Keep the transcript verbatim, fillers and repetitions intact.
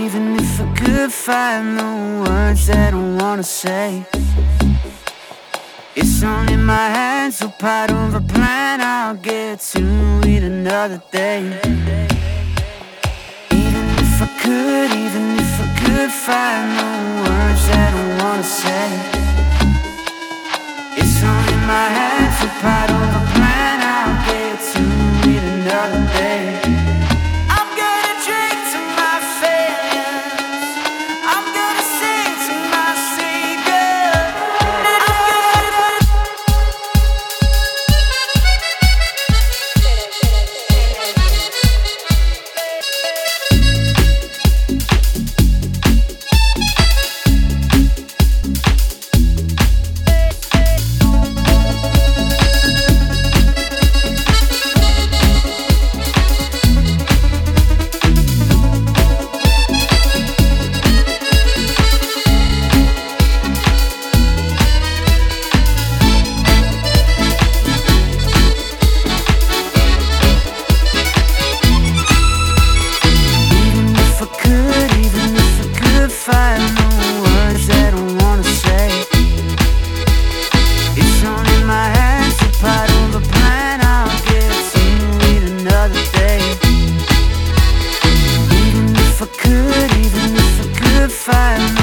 even if I could find the words that I wanna say. It's all in my hands, so part of a plan I'll get to it another day. Even if I could, even if I could find the words that I wanna say. It's all in my hands, so part of a plan I'll get to it another day. Find the words that I wanna say. It's all in my hands, so part of a plan I'll get to it another day. Even if I could, even if I could find